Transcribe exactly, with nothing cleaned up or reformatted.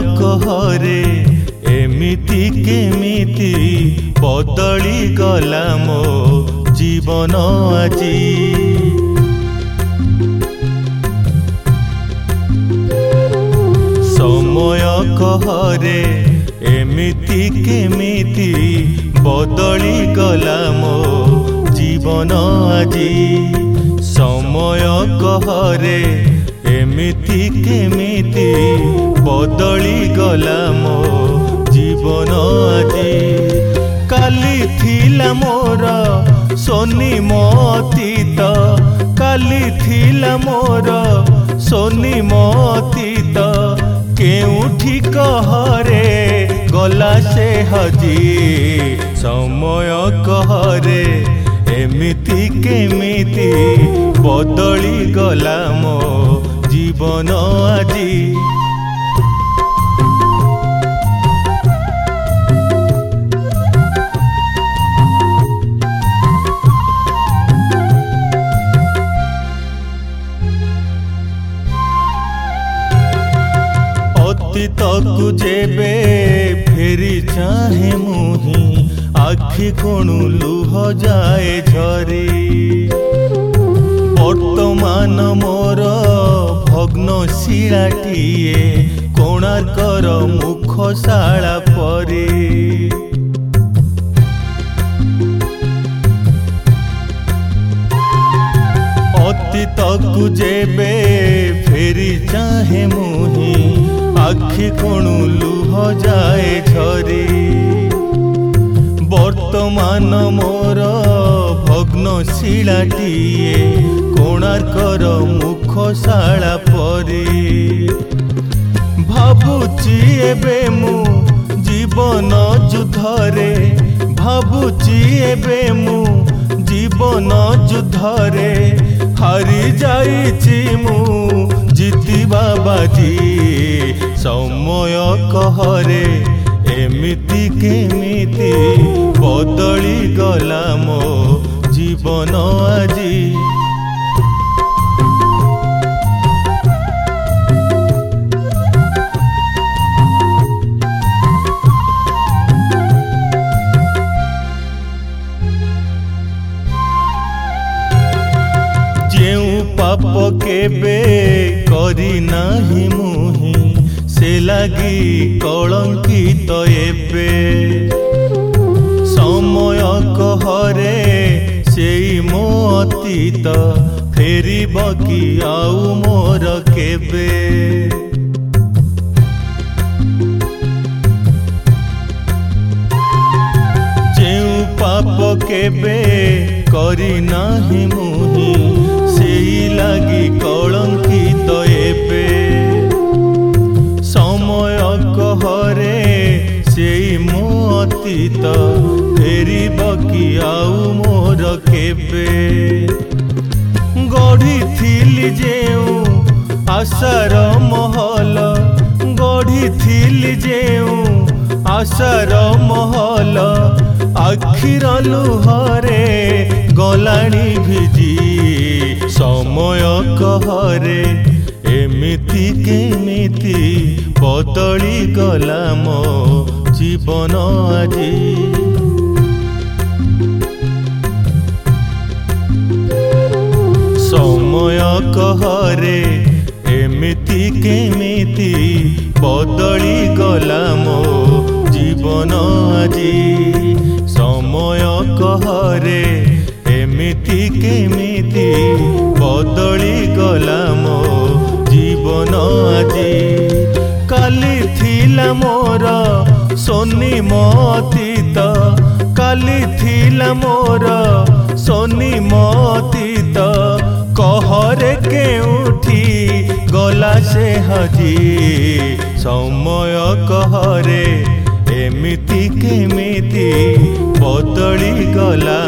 कहरे एमिति केमिति बदली गला मो जीवन आजी। समय कहरे एमिति केमिति बदली गला मो जीवन आजी। समय कहरे एमिति केमिति बदली गला मो जीवन आजी। काली थिला मोर सोनी मतीत, काली थिला मोर सोनी मतीत, केउठी कहरे गला से हजी। समय कहरे एमिति केमिति बदली गला मो जीवन आजी। अतीतकु जेबे फेरी चाहे मुही, आखि कोणु लुह जाए झरी। वर्तमान मोर भग्न शिलाटिए कोणार्कर मुखशाला परी। अतीतकु जेबे फेरी चाहे मुही, आखि कोणु लुह जाए झरी। वर्तमान मोर भग्न शिलाटिए कोणार्कर मुखशाला परी। भाबुची एबे मु जीवन युद्धरे, भाबुची एबे मु जीवन युद्धरे, हारी जाइछि मु जीतिबा बाजी। समय कहरे एमिति केमिति बदली गला मो जीवन आजी। पाप केबे करी नाही मुही, से लागी कलंकित एबे। समय कहरे सेई मो अतीत, फेरिब कि आउ मोर केबे। जेउ पाप केबे करी नाही मुही, सेई लागी कलंकित एबे। समय कहरे सेई मो अतीत, फेरिब कि आउ मोर केबे। गढ़ी थिली जेउ आशार महल, गढ़ी थिली जेउ आशार महल, आखिर लुहरे गलाणी भिजी। समय कहरे एमिति केमिति बदली गला मो जीवन आजी। समय कहरे एमिति केमिति बदली गला मो जीवन आजी। समय कहरे एमिति केमिति बदली गला मो जीवन आजी। काली थिला मोर सोनी मतीत, काली थिला मोर सोनी मतीत, कहरे केउठी गला से हजी। समय कहरे एमिति केमिति बदली गला